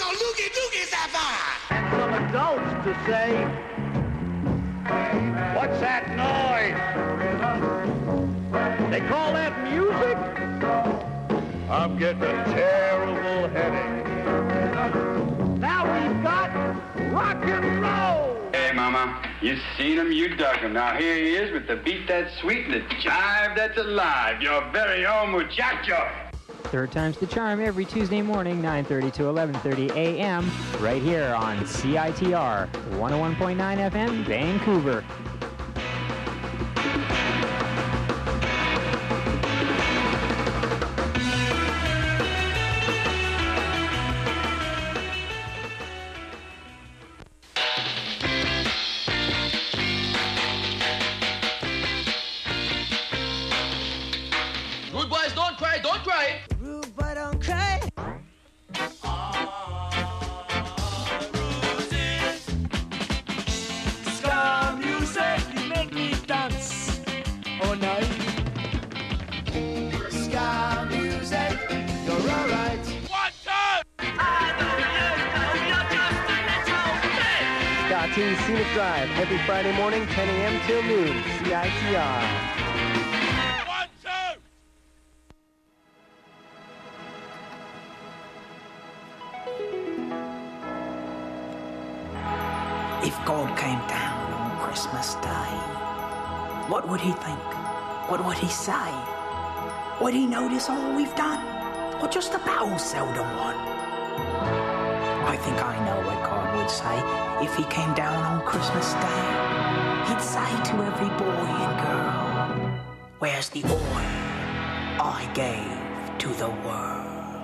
called Loogie Doogie Sapphire. And some adults to say, what's that noise? They call that music? I'm getting a terrible headache. Now we've got rock and roll. Hey, Mama, you seen him, you dug him. Now here he is with the beat that's sweet and the jive that's alive. Your very own muchacho. Third time's the charm every Tuesday morning, 9:30 to 11:30 a.m. right here on CITR 101.9 FM, Vancouver. Rude boys, don't cry, don't cry. Rude boy, don't cry. Ska music, you make me dance. Oh no. Ska music, you're alright. 1, 2. Ska T Scenic Drive every Friday morning, 10 a.m. till noon. CITR. 1, 2. If God came down on Christmas Day, what would he think? What would he say? Would he notice all we've done? Or just about seldom one? I think I know what God would say if he came down on Christmas Day. He'd say to every boy and girl, where's the oil I gave to the world?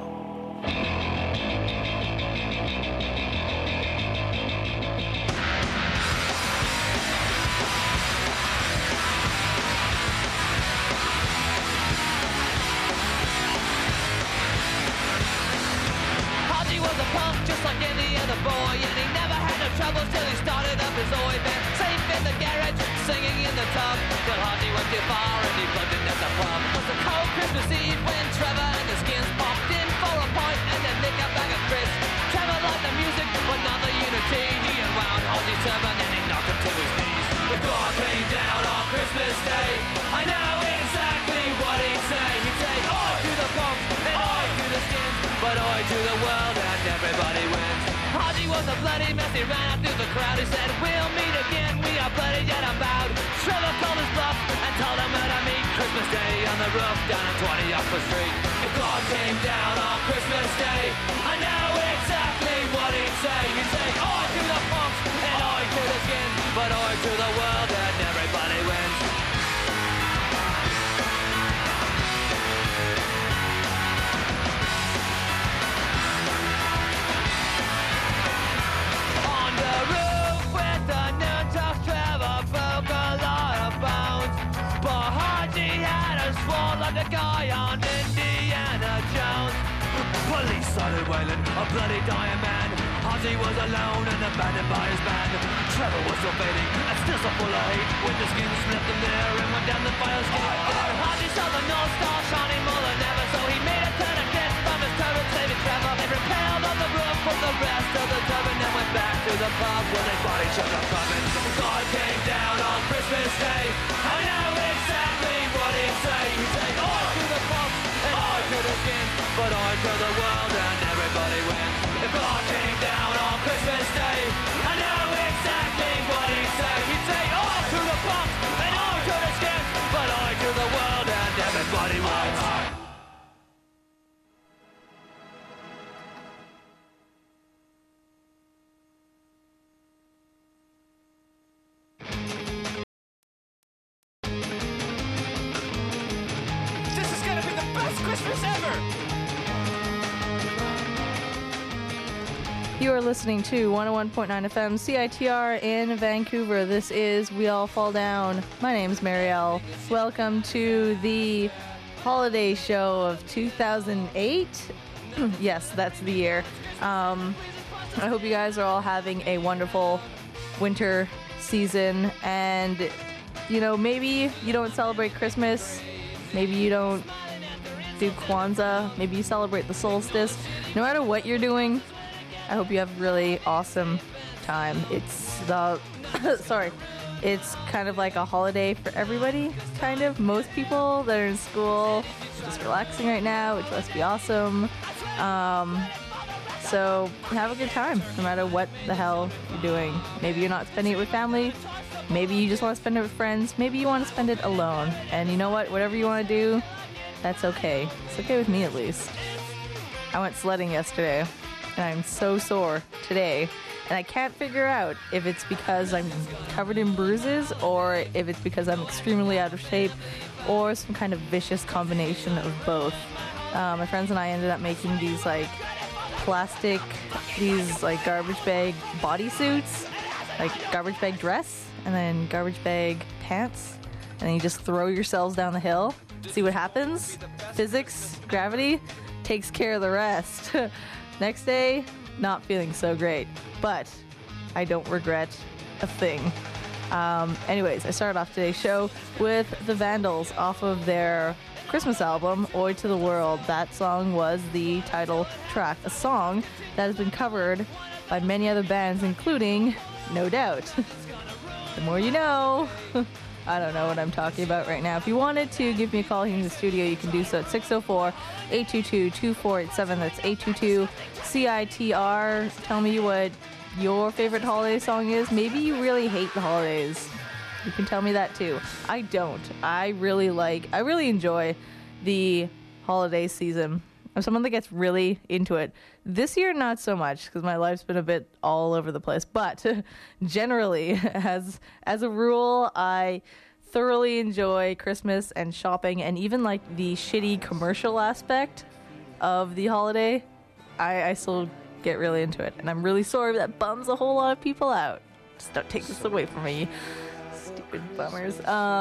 Haji was a punk just like any other boy, and he never had no troubles till he started up his Oi band. Safe in the garage, singing in the tub, till Haji went too far and he plugged in at the pub. It was a cold Christmas Eve when Trevor and the Skins popped in for a pint and then nick a bag of crisps. Trevor liked the music, but not the unity. He unwound Haji's turban and he knocked him to his knees. The God came down on Christmas Day. I know exactly what he'd say. He'd say, "Oi to the punk and oi to the Skins, but oi to the world and everybody wins." Haji was a bloody mess, he ran out through the crowd. He said, "We'll meet again, we are bloody yet unbowed." Trevor called his bluff and told him where to meet Christmas Day on the roof down on 20 Oxford Street. If God came down on Christmas Day, I know exactly what he'd say. He'd say, "Oi to the punks and oi to the Skins, but oi to the world and everybody wins." On the roof with the nunchucks, Trevor broke a lot of bones. But Haji had a sword like the guy on Indiana Jones. Police started wailing, a bloody dying man. Haji was alone and abandoned by his band. Trevor was still fading and still so full of hate when the Skins left him there and went down the fire escape. Haji saw the North Star shining more than ever, so he made a tourniquet from his turban, saving Trevor. They repelled on the roof with the rest of the turban and went back to the pub where they fought each other clubbing. God came down on Christmas Day. I know exactly what he'd say. He'd say, "Oi to the punks and oi to the Skins, but oi to the world and everybody wins." If God came down on Christmas Day, I know exactly what he'd say. He'd say, "Oi to the punks and oi to the Skins, but oi to the world and everybody wins." This is gonna be the best Christmas ever. You are listening to 101.9 FM CITR in Vancouver. This is We All Fall Down. My name's Marielle. Welcome to the holiday show of 2008. Yes, that's the year. I hope you guys are all having a wonderful winter season. And, you know, maybe you don't celebrate Christmas. Maybe you don't do Kwanzaa. Maybe you celebrate the solstice. No matter what you're doing, I hope you have a really awesome time. It's the sorry. It's kind of like a holiday for everybody, kind of. Most people that are in school just relaxing right now, which must be awesome. So have a good time, no matter what the hell you're doing. Maybe you're not spending it with family. Maybe you just want to spend it with friends. Maybe you want to spend it alone. And you know what? Whatever you want to do, that's okay. It's okay with me, at least. I went sledding yesterday, and I'm so sore today. And I can't figure out if it's because I'm covered in bruises or if it's because I'm extremely out of shape or some kind of vicious combination of both. My friends and I ended up making these like plastic, these like garbage bag bodysuits, like garbage bag dress and then garbage bag pants. And then you just throw yourselves down the hill, see what happens. Physics, gravity takes care of the rest. Next day, not feeling so great. But I don't regret a thing. Anyways, I started off today's show with the Vandals off of their Christmas album, Oi to the World. That song was the title track, a song that has been covered by many other bands, including No Doubt. The more you know. I don't know what I'm talking about right now. If you wanted to give me a call here in the studio, you can do so at 604-822-2487. That's 822-CITR. Tell me what your favorite holiday song is. Maybe you really hate the holidays. You can tell me that too. I don't. I really enjoy the holiday season. I'm someone that gets really into it. This year, not so much, because my life's been a bit all over the place. But generally, as a rule, I thoroughly enjoy Christmas and shopping, and even like the shitty commercial aspect of the holiday. I still get really into it, and I'm really sorry that bums a whole lot of people out. Just don't take this away from me, stupid bummers.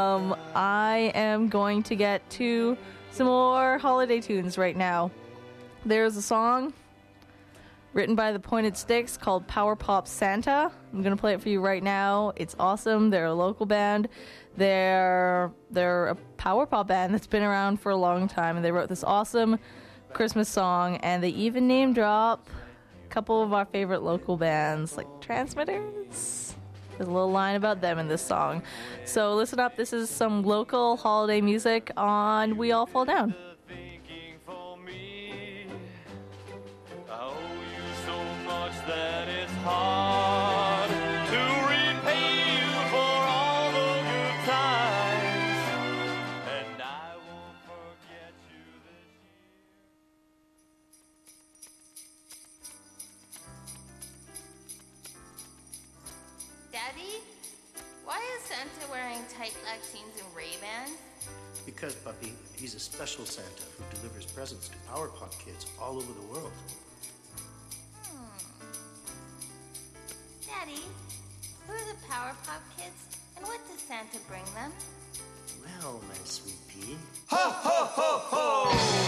I am going to get to some more holiday tunes right now. There's a song written by the Pointed Sticks called Power Pop Santa. I'm going to play it for you right now. It's awesome. They're a local band. They're a power pop band that's been around for a long time, and they wrote this awesome Christmas song, and they even name drop a couple of our favorite local bands, like Transmitters. There's a little line about them in this song. So listen up. This is some local holiday music on We All Fall Down. That it's hard to repay you for all the good times, and I won't forget you this year. Daddy, why is Santa wearing tight black jeans and Ray-Bans? Because, puppy, he's a special Santa who delivers presents to Power Pop kids all over the world. Daddy, who are the Power Pop kids, and what does Santa bring them? Well, my sweet pea. Ho, ho, ho, ho!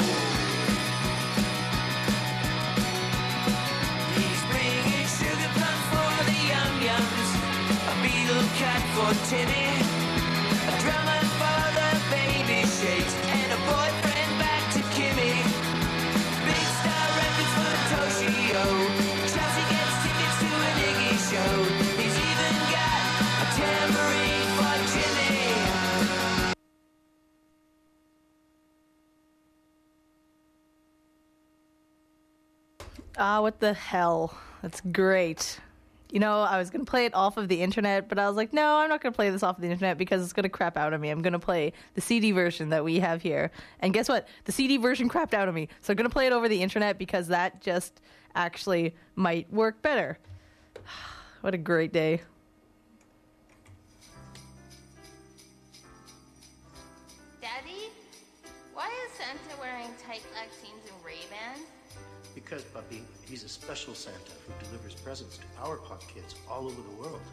He's bringing sugar plums for the yum-yums, a beetle cat for Timmy, a drummer for the baby shakes, and a boyfriend back to Kimmy. Big Star Records for Toshio. Chelsea gets tickets to an Iggy show. He's even got a tambourine for Jimmy. What the hell? That's great. You know, I was going to play it off of the internet, but I was like, no, I'm not going to play this off of the internet because it's going to crap out on me. I'm going to play the CD version that we have here. And guess what? The CD version crapped out on me. So I'm going to play it over the internet because that just actually might work better. What a great day. Daddy, why is Santa wearing tight black jeans and Ray-Bans? Because, puppy, he's a special Santa who delivers presents to Power Pop kids all over the world.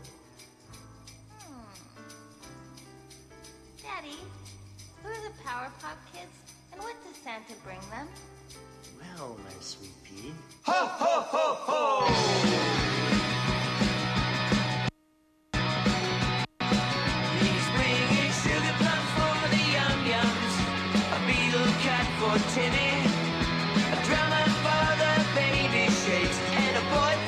Daddy, who are the Power Pop kids, and what does Santa bring them? Well, my sweet pea. Ho, ho, ho, ho! He's bringing sugar plums for the yum-yums, a beetle cat for Timmy, a drummer for the baby shakes, and a boy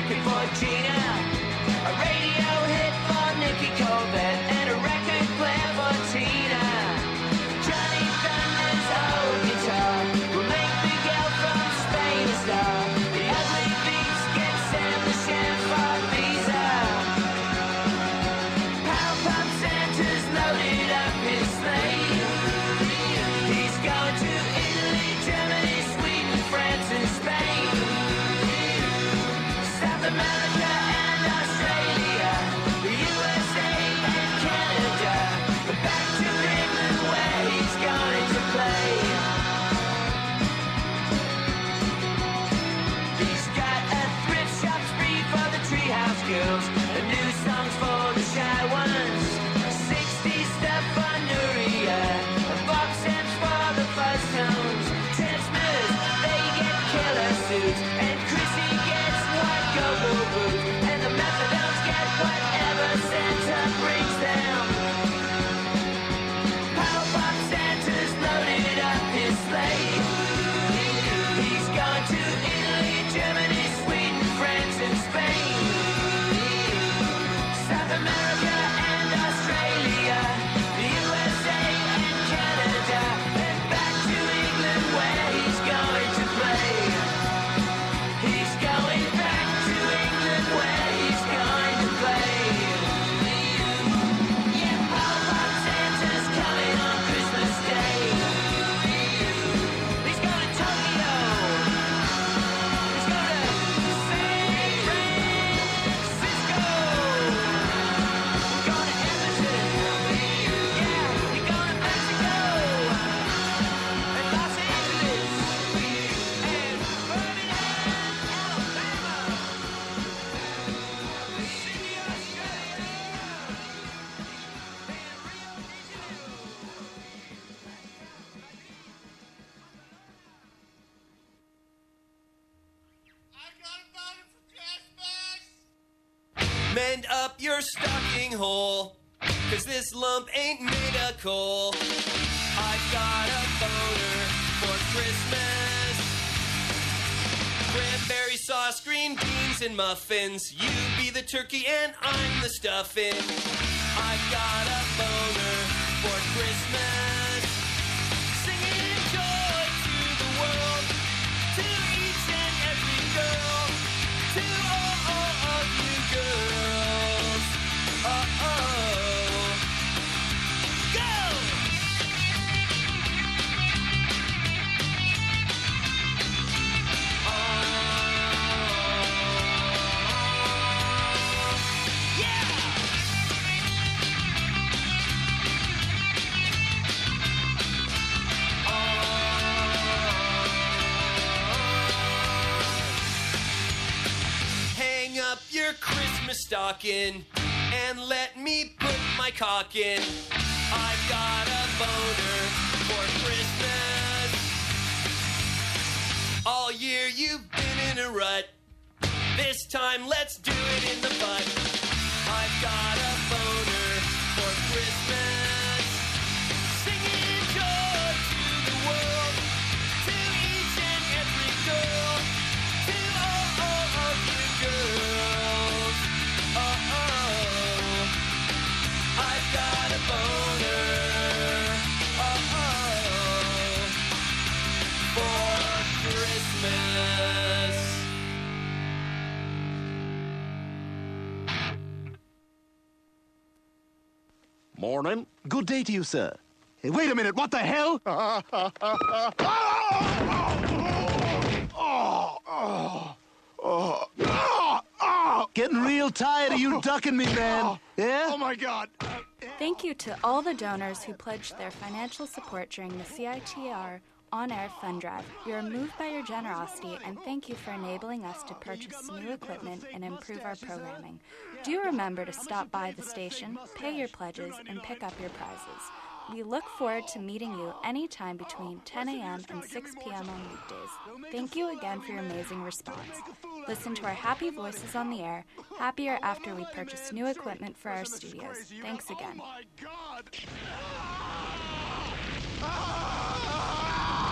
looking for Gina. A radio hit for Nikki Corbett and a record player for Tina. Johnny Thunder's old guitar will make the girl from Spain a star. The ugly beats get Sam the Chef for visa. Pow Pop Santa's loaded up his sleigh. He's going to Italy, Germany, Sweden, France, and Spain. South America and Australia, the USA and Canada, but back to England where he's going to play. He's got a thrift shop spree for the Treehouse Girls, and new songs for the shy ones. 60s stuff for Nuria, and box sets for the fuzz tones. Transmitters, they get killer suits, and Chrissy gets white go-go boots, and the methadones get whatever Santa brings them. Pow Pop Santa's loaded up his sleigh. He's gone to Italy, Germany, Sweden, France, and Spain. South America and Australia, the USA and Canada, and back to England where he's going to play. He's going back to England where he's going to play. Yeah, Pow Pop Santa's coming on Christmas Day. He's going to Tokyo. He's going to San Francisco. Going to Edmonton. Yeah, he's going to Mexico. And Los Angeles. And Birmingham, Alabama. Sydney, Australia. And Rio de Mend up your stocking hole, 'cause this lump ain't made of coal. I've got a boner for Christmas. Cranberry sauce, green beans, and muffins. You be the turkey and I'm the stuffing. I've got a boner for Christmas. Singing joy to the world, to each and every girl, to all of you girls. Go! Hang up your Christmas stocking and let me put my cock in. I've got a boner for Christmas. All year you've been in a rut. This time let's do it in the butt. I've got a boner for Christmas. Singing joy to the world, to each and every girl, to all of you girls. I've got a boner. For Christmas. Morning. Good day to you, sir. Hey, wait a minute, what the hell? Getting real tired of you ducking me, man. Yeah? Oh, my God. Thank you to all the donors who pledged their financial support during the CITR on-air fund drive. We are moved by your generosity, and thank you for enabling us to purchase new equipment and improve our programming. Do remember to stop by the station, pay your pledges, and pick up your prizes. We look forward to meeting you anytime between 10 a.m. and 6 p.m. on weekdays. Thank you again for your amazing response. Listen to our happy voices on the air, happier after we purchase new equipment for our studios. Thanks again.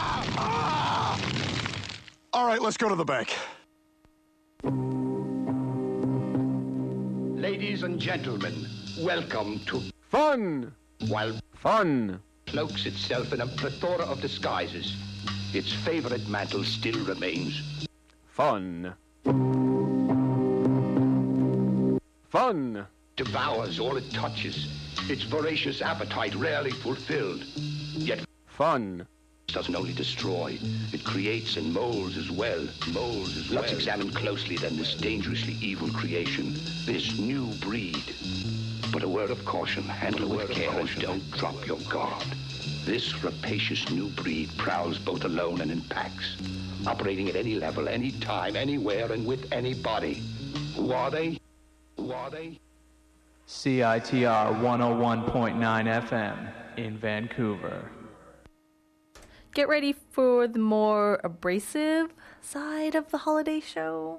All right, let's go to the bank. and gentlemen, welcome to Fun! While Fun! cloaks itself in a plethora of disguises, its favorite mantle still remains. Fun. Fun. Devours all it touches, its voracious appetite rarely fulfilled. Yet fun doesn't only destroy, it creates and molds as well. Let's examine closely then this dangerously evil creation, this new breed. But a word of caution, handle with care and don't drop your guard. This rapacious new breed prowls both alone and in packs, operating at any level, any time, anywhere, and with anybody. Who are they? Who are they? CITR 101.9 FM in Vancouver. Get ready for the more abrasive side of the holiday show.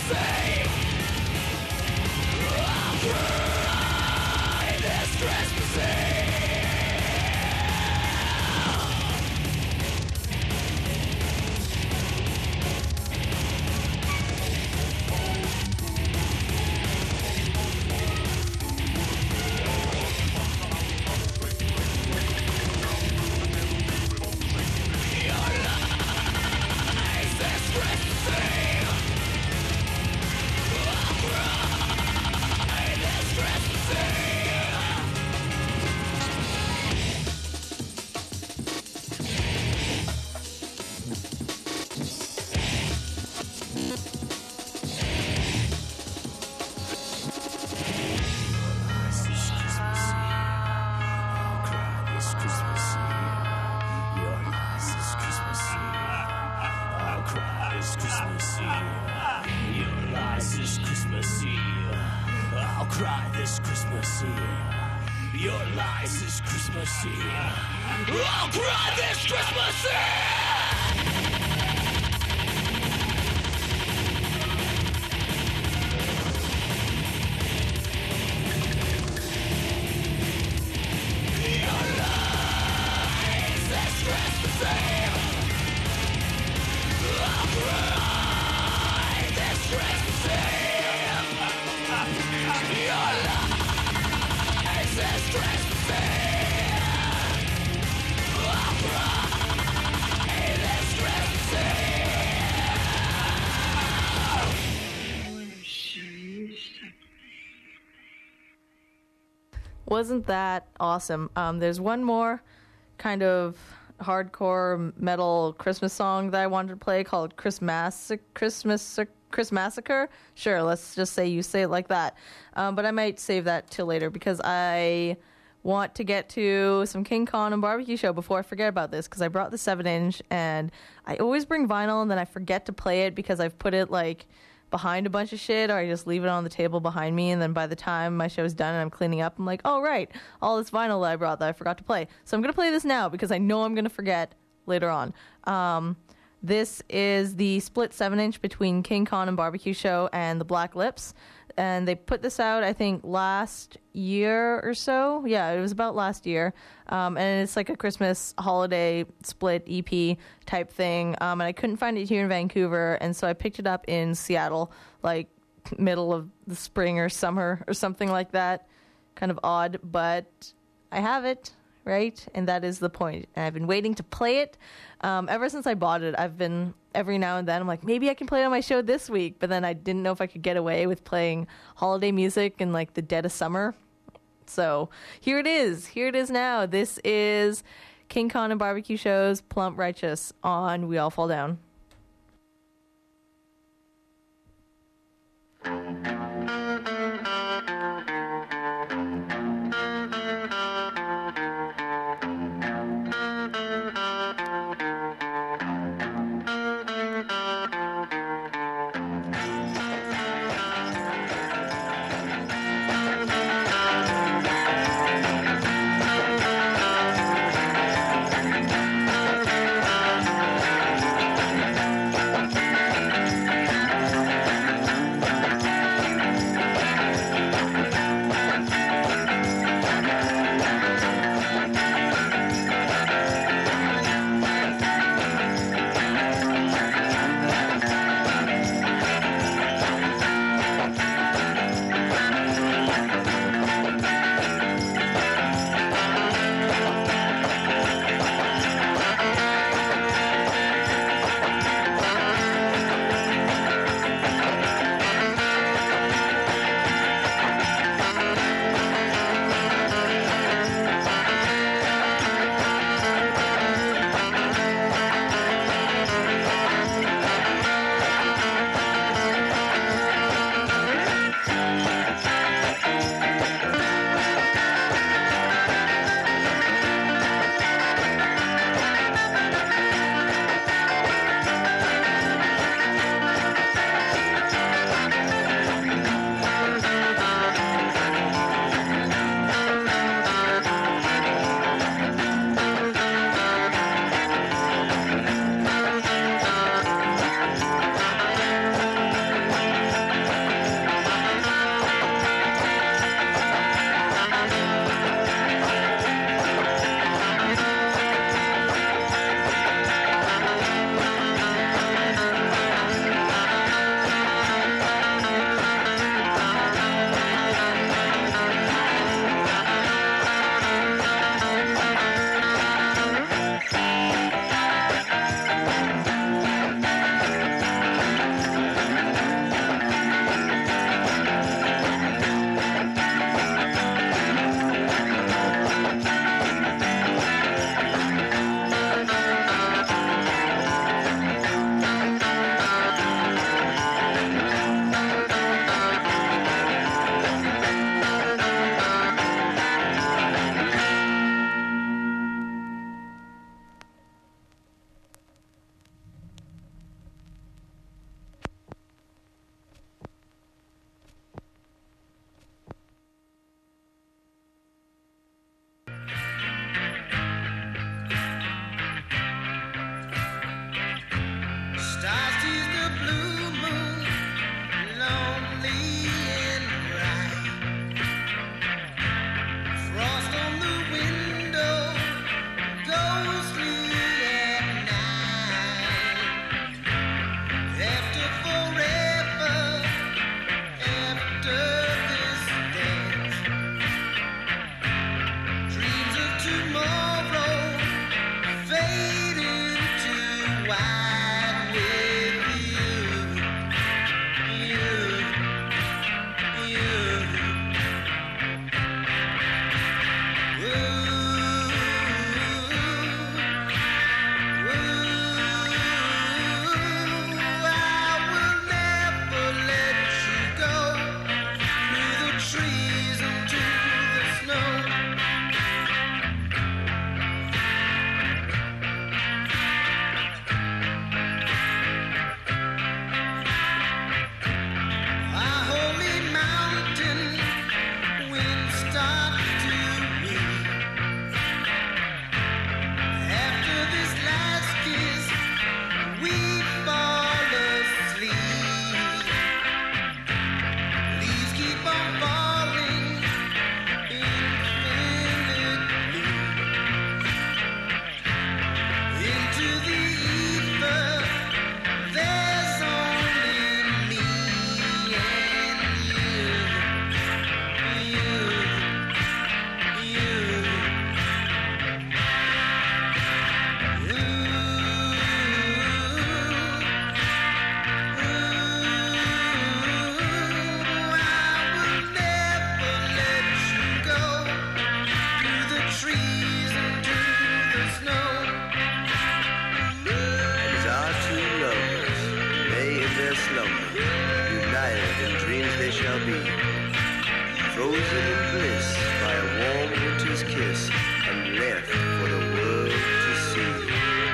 Wasn't that awesome? There's one more kind of hardcore metal Christmas song that I wanted to play called Chris Massacre. Sure, let's just say you say it like that. But I might save that till later because I want to get to some King Kong and Barbecue Show before I forget about this, because I brought the 7-inch and I always bring vinyl and then I forget to play it because I've put it like behind a bunch of shit, or I just leave it on the table behind me, and then by the time my show's done and I'm cleaning up, I'm like, oh right, all this vinyl that I brought that I forgot to play. So I'm going to play this now because I know I'm going to forget later on. This is the split 7-inch between King Kong and Barbecue Show and the Black Lips. And they put this out, I think, last year or so. Yeah, it was about last year. And it's like a Christmas holiday split EP type thing. And I couldn't find it here in Vancouver. And so I picked it up in Seattle, like middle of the spring or summer or something like that. Kind of odd, but I have it, right? And that is the point. And I've been waiting to play it. Ever since I bought it, I've been, every now and then, I'm like, maybe I can play it on my show this week. But then I didn't know if I could get away with playing holiday music in like the dead of summer. So here it is. Here it is now. This is King Kong and Barbecue Show's Plump Righteous on We All Fall Down. slumber, united in dreams they shall be, frozen in bliss by a warm winter's kiss, and left for the world to see.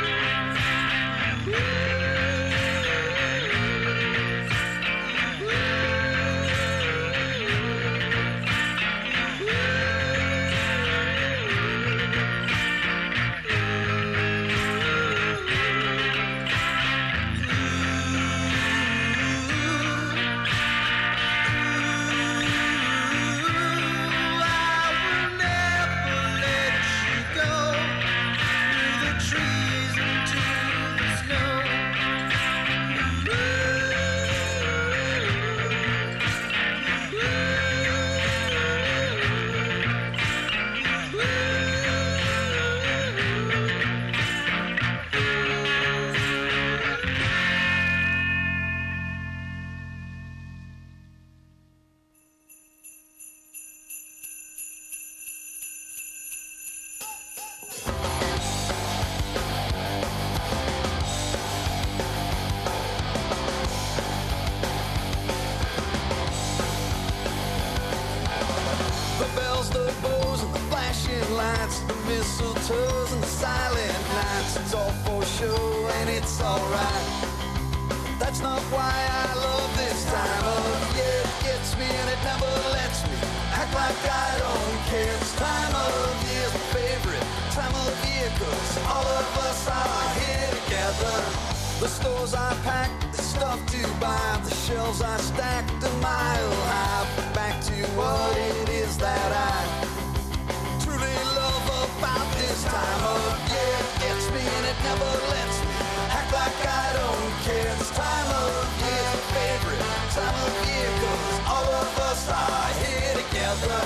mistletoes and the silent nights. It's all for show and it's alright. That's not why I love this time of year. It gets me and it never lets me act like I don't care. This time of year's my favorite time of year, 'cause all of us are here together. The stores I packed, the stuff to buy, the shelves I stacked a mile high. Back to what it is that I truly love about this time of year. It gets me and it never lets me act like I don't care. This time of year is my favorite time of year, 'cause all of us are here together.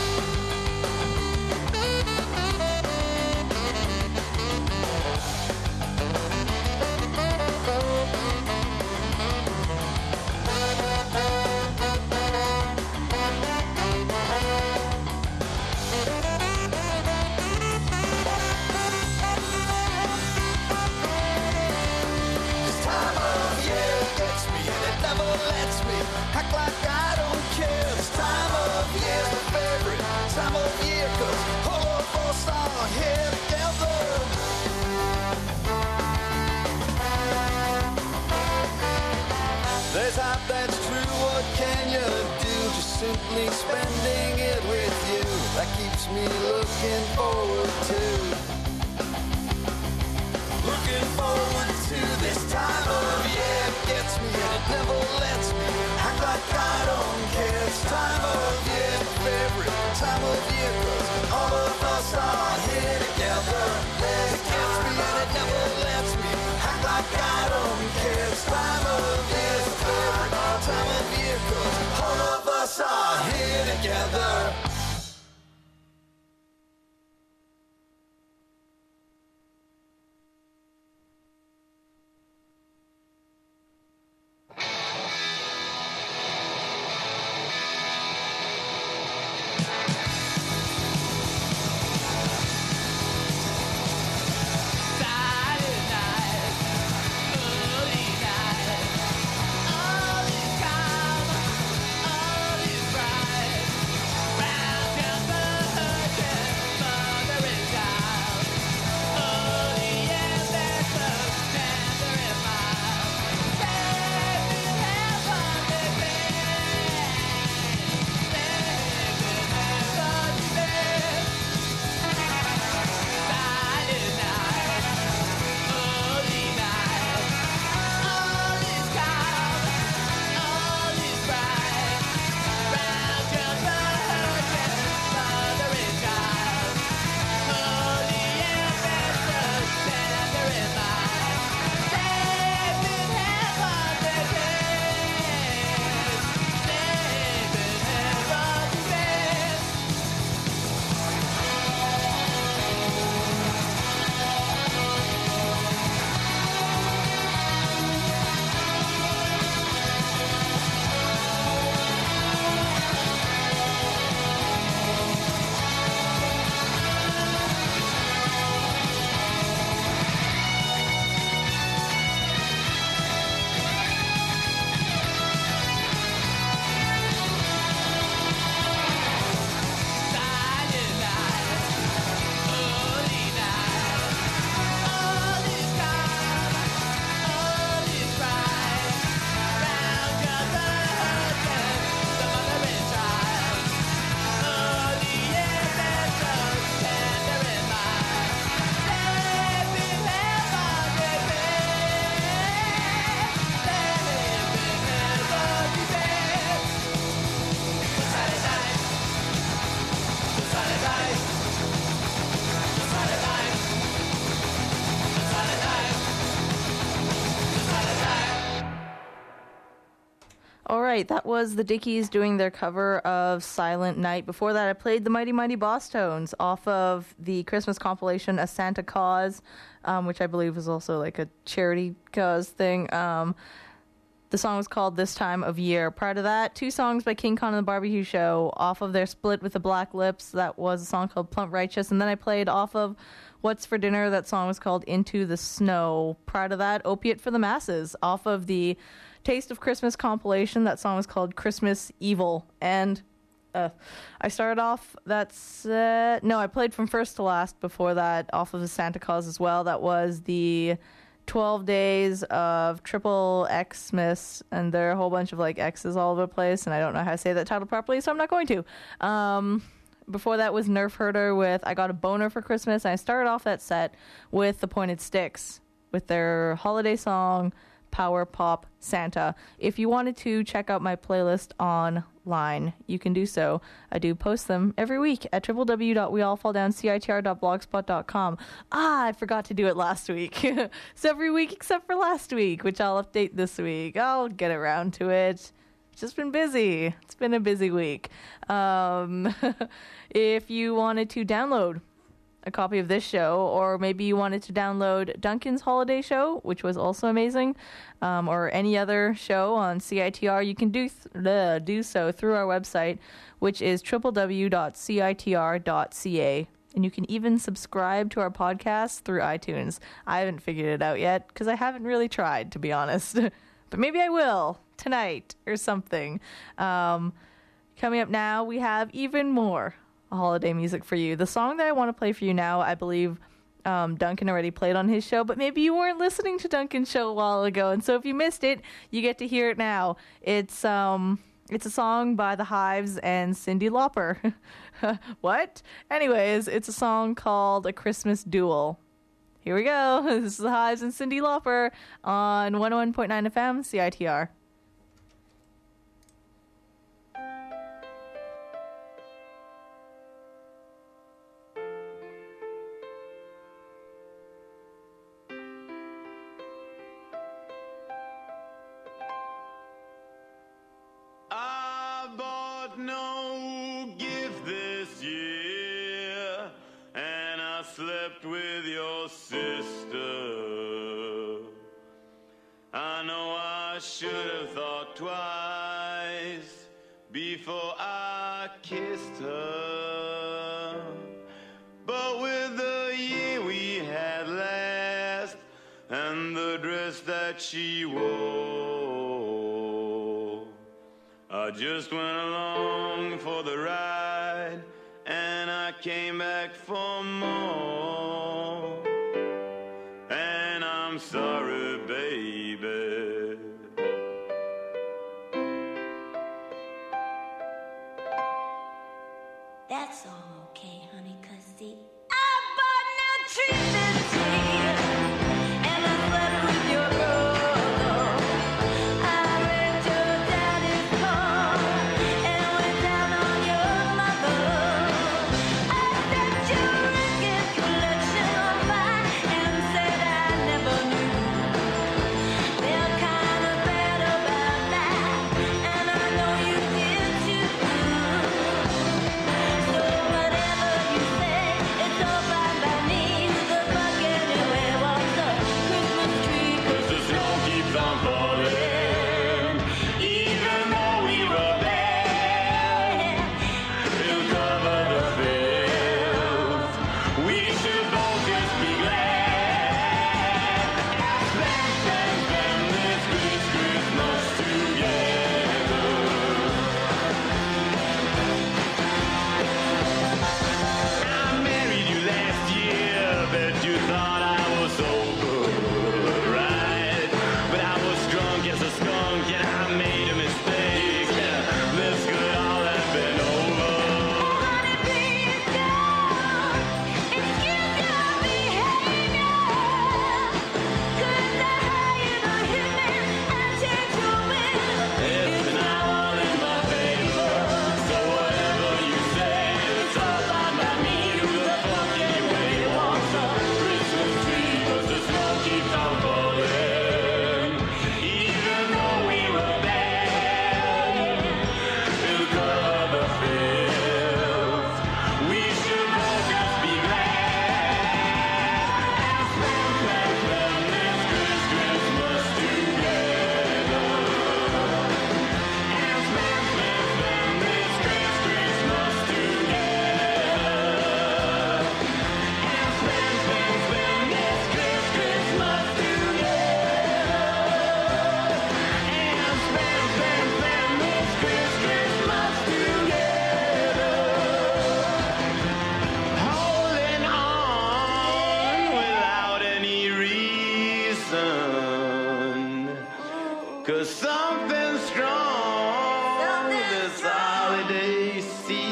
Act like I don't care. This time of year's my favorite time of year, 'cause all of us are here together. There's hope, that's true. What can you do? Just simply spending it with you. That keeps me looking forward to. Looking forward to this time of year. It gets me and it never lets me act like I don't care. It's time of year, my favorite time of year, 'cause all of us are here together. It gets me and it never lets me act like I don't care. It's time of year, my favorite time of year, 'cause all of us are here together. All right, that was the Dickies doing their cover of Silent Night. Before that, I played the Mighty Mighty Boss Tones off of the Christmas compilation A Santa Cause, which I believe is also like a charity cause thing. The song was called This Time of Year. Prior to that, 2 songs by King Kong and the Barbecue Show off of their split with the Black Lips. That was a song called Plump Righteous. And then I played off of What's for Dinner. That song was called Into the Snow. Prior to that, Opiate for the Masses off of the Taste of Christmas compilation. That song was called Christmas Evil. And I started off I played from first to last before that off of the Santa Claus as well. That was the 12 Days of Triple Xmas, and there are a whole bunch of like X's all over the place, and I don't know how to say that title properly, so I'm not going to. Before that was Nerf Herder with I Got a Boner for Christmas, and I started off that set with the Pointed Sticks with their holiday song Power Pop Santa. If you wanted to check out my playlist online, you can do so. I do post them every week at www.weallfalldown.citr.blogspot.com. I forgot to do it last week. So every week except for last week, which I'll update this week. I'll get around to it. It's just been busy. It's been a busy week. If you wanted to download a copy of this show, or maybe you wanted to download Duncan's holiday show, which was also amazing, or any other show on CITR, you can do so through our website, which is www.citr.ca. And you can even subscribe to our podcast through iTunes. I haven't figured it out yet, because I haven't really tried, to be honest. But maybe I will tonight or something. Coming up now, we have even more holiday music for you. The song that I want to play for you now, I believe Duncan already played on his show, but maybe you weren't listening to Duncan's show a while ago, and so if you missed it, you get to hear it now. It's a song by The Hives and Cyndi Lauper. What? Anyways, it's a song called A Christmas Duel. Here we go. This is The Hives and Cyndi Lauper on 101.9 FM CITR. No gift this year, and I slept with your sister. I know I should have thought twice before I kissed her, but with the year we had last and the dress that she wore, I just went along for the ride, and I came back for more. And I'm sorry, baby. That's all okay, honey, 'cause see, I bought new trees this year, and I slept with your brother. Christmas. 'cause something strong this holiday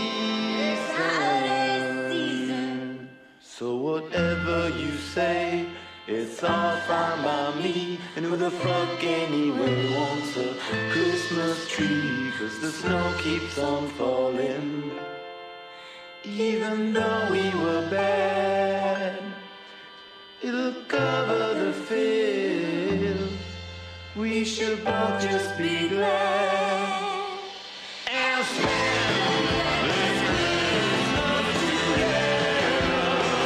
season. So whatever you say, it's all fine by me. And who the fuck anyway wants a Christmas tree? 'Cause the snow keeps on falling. Even though we were bad, it'll cover the field. We should both just be glad and spend this Christmas together.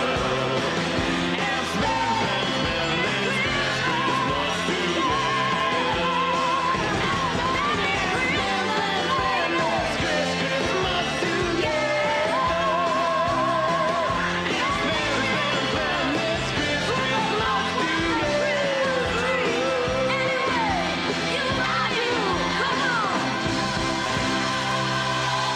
And spend this Christmas together. Spend this Christmas together. And spend this Christmas together.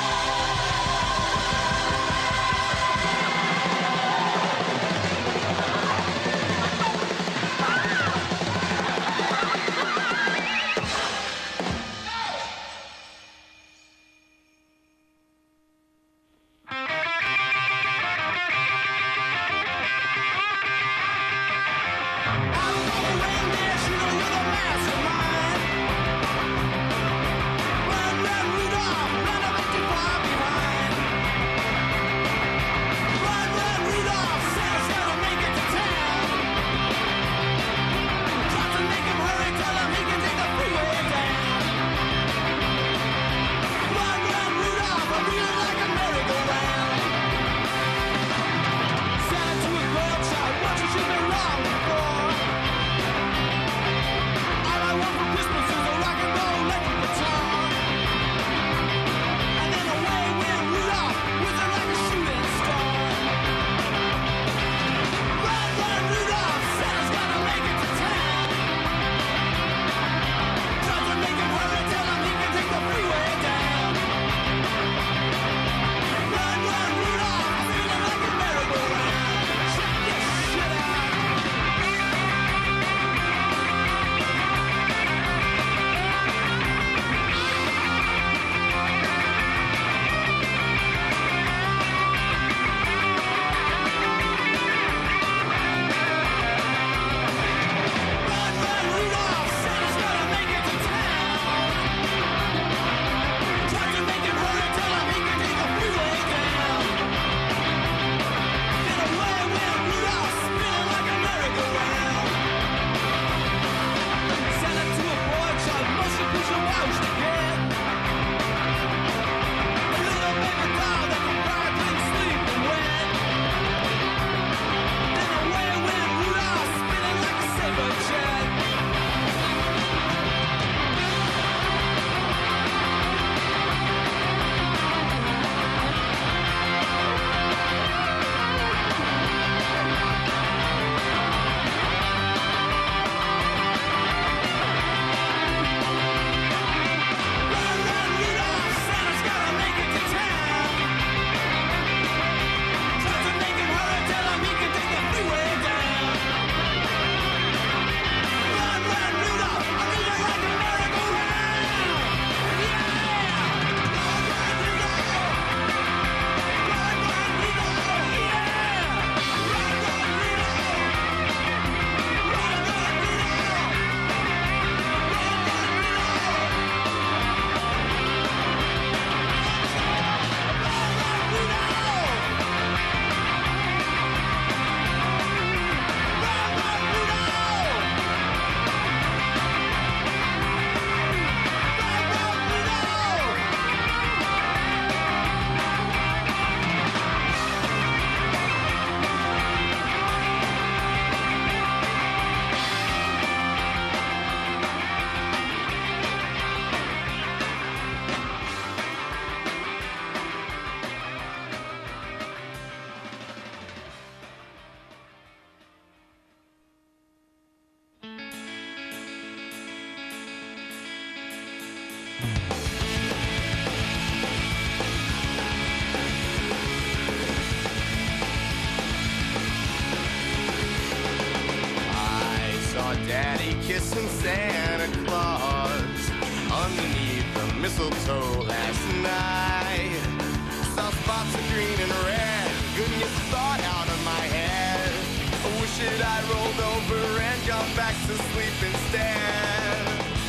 toe last night. Saw spots of green and red, couldn't get the thought out of my head. I wish that I'd rolled over and gone back to sleep instead.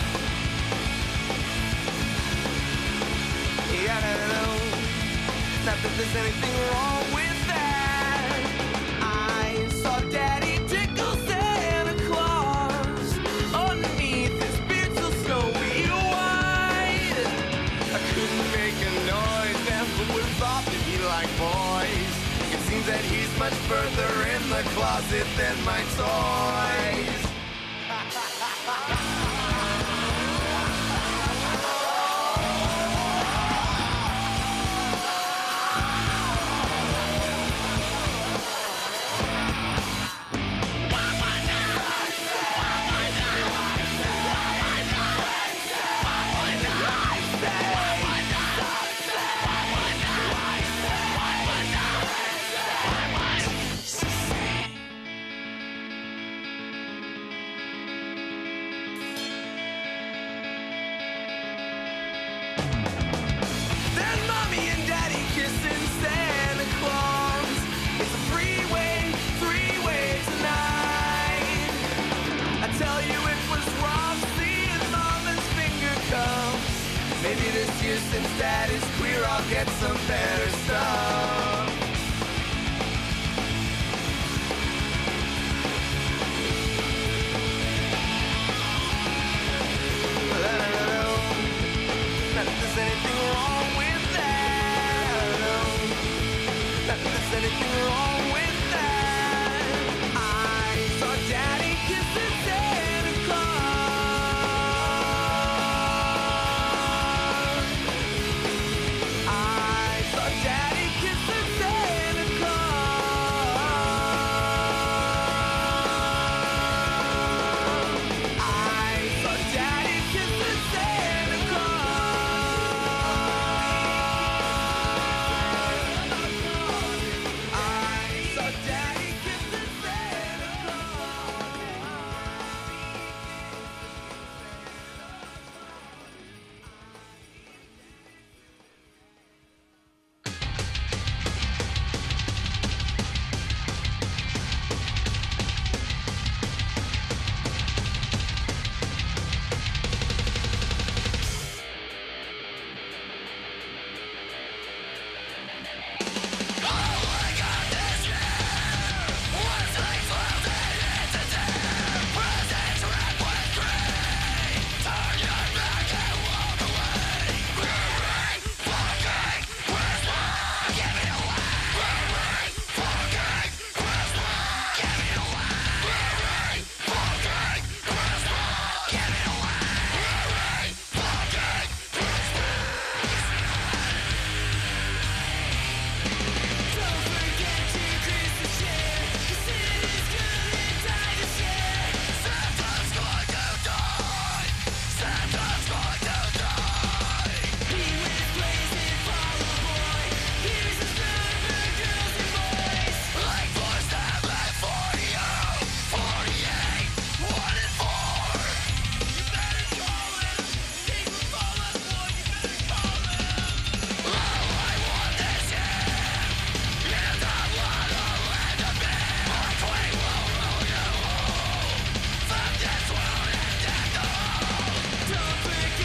Yeah, no, not that there's anything wrong with that. I saw Daddy tickle Santa Claus underneath his beard so snowy white. I couldn't make a noise, never would have thought that he liked boys. It seems that he's much further in the closet than my toys. Since Dad is queer, I'll get some better stuff. Not that there's anything wrong with that. Not that there's anything wrong with that. I saw Daddy kissing Santa Claus. I saw Daddy kissing Santa Claus. I saw Daddy kissing Santa Claus. I saw Daddy kissing Santa Don't forget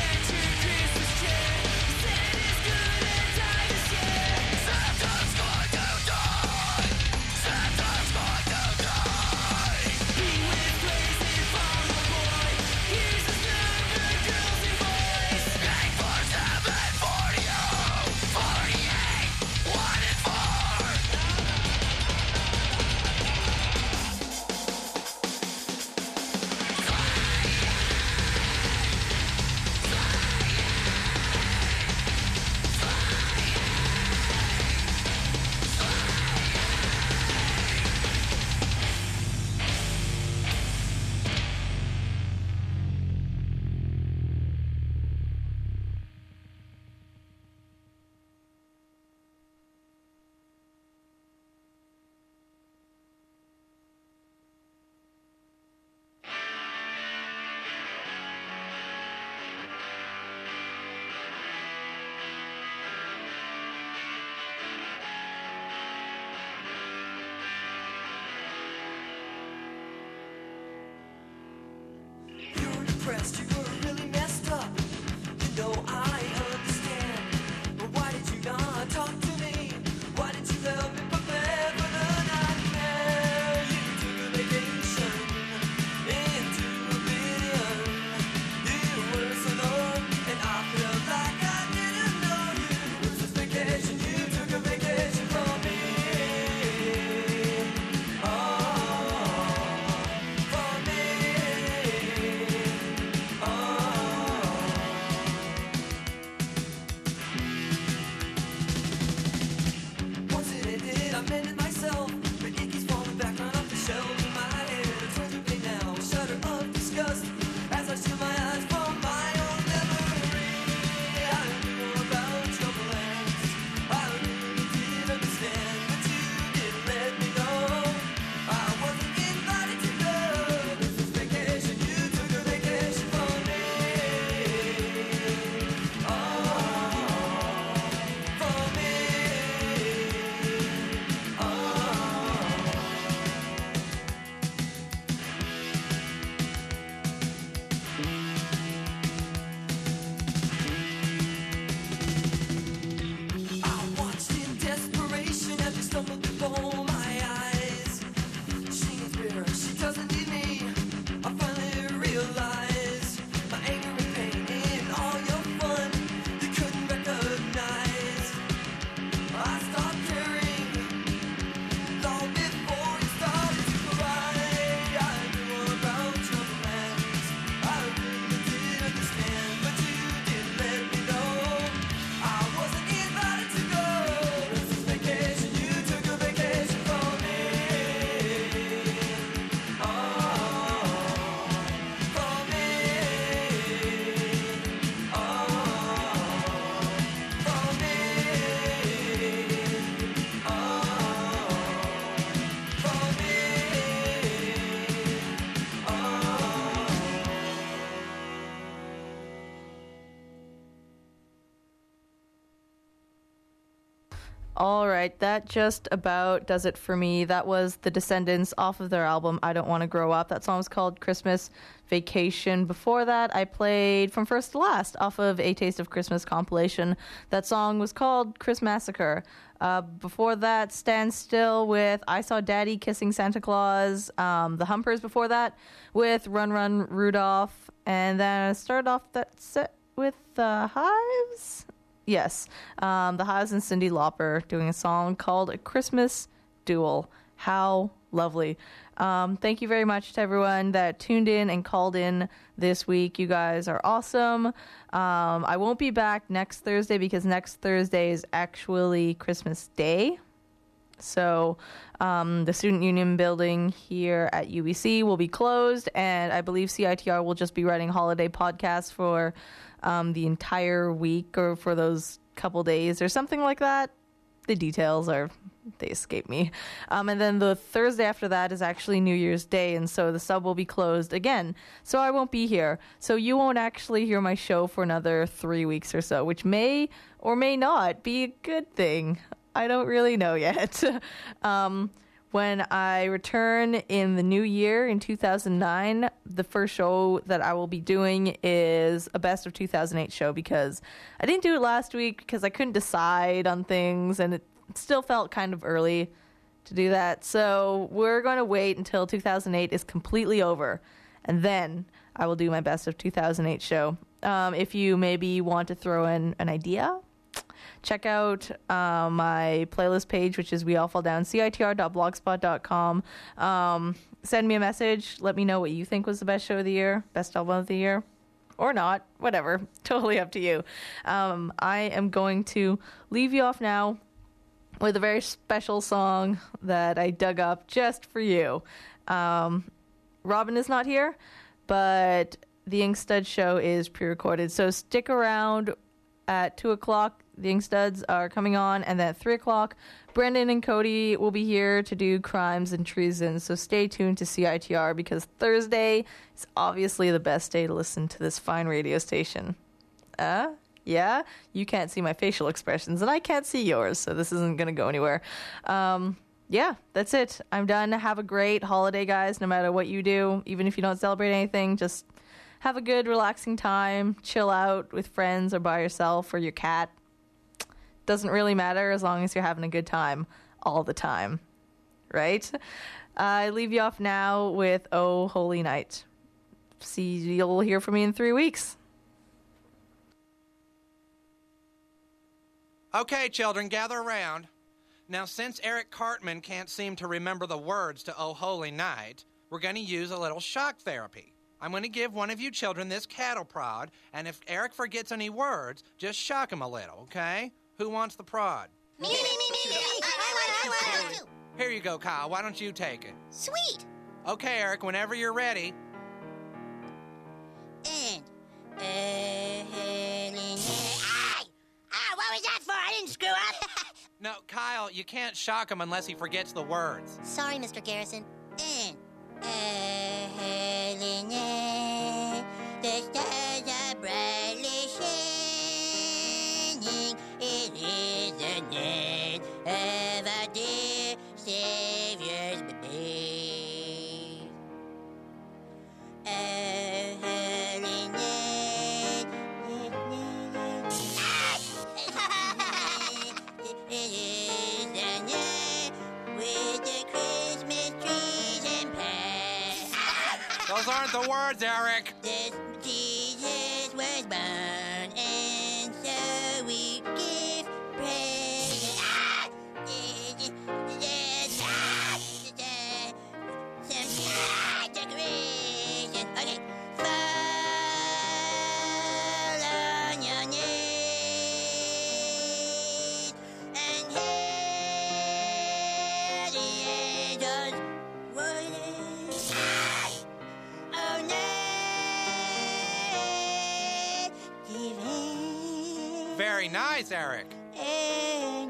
All right, that just about does it for me. That was The Descendants off of their album I Don't Want to Grow Up. That song was called Christmas Vacation. Before that, I played From First to Last off of A Taste of Christmas compilation. That song was called Chris Massacre. Before that, Stand Still with I Saw Daddy Kissing Santa Claus. The Humpers before that with Run Run Rudolph. And then I started off that set with The Hives. Yes, The Hives and Cyndi Lauper doing a song called A Christmas Duel. How lovely. Thank you very much to everyone that tuned in and called in this week. You guys are awesome. I won't be back next Thursday because next Thursday is actually Christmas Day. So the Student Union building here at UBC will be closed, and I believe CITR will just be running holiday podcasts for the entire week or for those couple days or something like that. The details they escape me. And then the Thursday after that is actually New Year's Day, and so the sub will be closed again. So I won't be here. So you won't actually hear my show for another 3 weeks or so, which may or may not be a good thing. I don't really know yet. When I return in the new year in 2009, the first show that I will be doing is a Best of 2008 show because I didn't do it last week because I couldn't decide on things and it still felt kind of early to do that. So we're going to wait until 2008 is completely over and then I will do my Best of 2008 show. If you maybe want to throw in an idea, check out my playlist page, which is We All Fall Down, CITR.blogspot.com. Send me a message. Let me know what you think was the best show of the year, best album of the year, or not. Whatever. Totally up to you. I am going to leave you off now with a very special song that I dug up just for you. Robin is not here, but the Inkstud show is pre-recorded. So stick around. At 2 o'clock, the Inkstuds are coming on, and then at 3 o'clock, Brendan and Cody will be here to do Crimes and Treason. So stay tuned to CITR because Thursday is obviously the best day to listen to this fine radio station. Yeah? You can't see my facial expressions, and I can't see yours, so this isn't going to go anywhere. Yeah, that's it. I'm done. Have a great holiday, guys, no matter what you do. Even if you don't celebrate anything, just have a good, relaxing time. Chill out with friends or by yourself or your cat. Doesn't really matter as long as you're having a good time all the time. Right? I leave you off now with Oh Holy Night. You'll hear from me in 3 weeks. Okay, children, gather around. Now, since Eric Cartman can't seem to remember the words to Oh Holy Night, we're going to use a little shock therapy. I'm going to give one of you children this cattle prod, and if Eric forgets any words, just shock him a little, okay? Who wants the prod? Me. I want to. Here you go, Kyle. Why don't you take it? Sweet. Okay, Eric, whenever you're ready. And, what was that for? I didn't screw up. No, Kyle, you can't shock him unless he forgets the words. Sorry, Mr. Garrison. And, the stars are brightly shining. It is the name of our dear Savior's babe. Oh, holy night. It is the night with the Christmas trees and pies. Those aren't the words, Eric. Jesus was born, and so we give praise. Some decoration. Okay. Fall on your knees and hear the angels waiting. Oh, night divine. Very nice, Eric. Oh,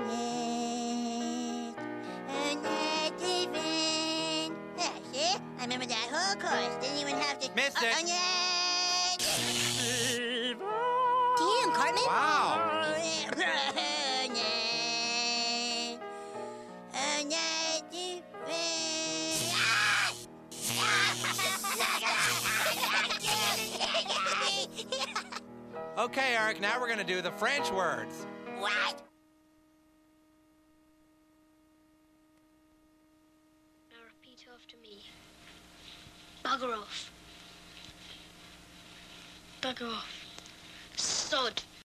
night divine. Yeah, see? I remember that whole chorus. Didn't even have to... Missed it. Oh, Damn, Cartman. Wow. Okay, Eric, now we're going to do the French words. What? Now repeat after me. Bugger off. Bugger off. Sod.